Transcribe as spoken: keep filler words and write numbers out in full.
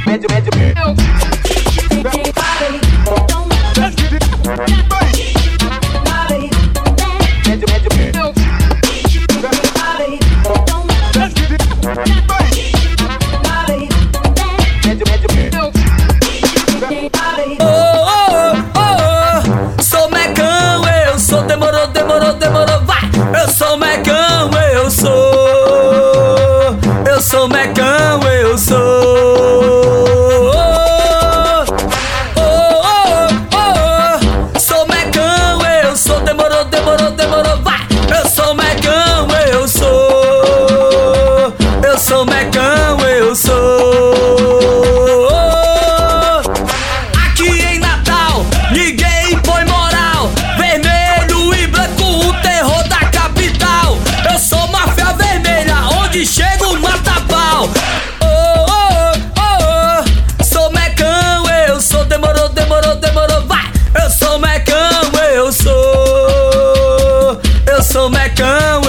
Eu sou mecão, eu sou. Oh, oh, oh, oh. Sou mecão, eu sou. Demorou, demorou, demorou, vai. Eu sou mecão, eu sou. Eu sou mecão, eu sou. Aqui em Natal, ninguém põe moral. Vermelho e branco, o terror da capital. Eu sou máfia vermelha, onde chego mata pau. Oh, oh, oh, oh. Sou mecão, eu sou. Demorou, demorou, demorou, vai. Eu sou mecão, eu sou. Eu sou mecão,